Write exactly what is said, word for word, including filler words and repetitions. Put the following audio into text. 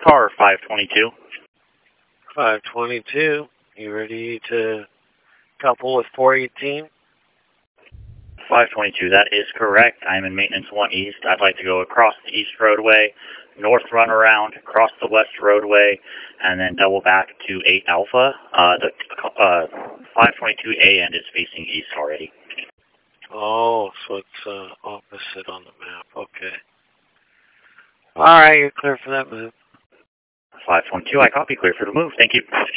Car five twenty-two. five twenty-two. You ready to couple with four eighteen? five twenty-two, that is correct. I'm in maintenance one East. I'd like to go across the East Roadway, north runaround, across the West Roadway, and then double back to eight Alpha. Uh, the uh, five twenty-two A end is facing east already. Oh, so it's uh, opposite on the map. Okay. All right, you're clear for that move. five twenty-two, I copy. Clear for the move. Thank you.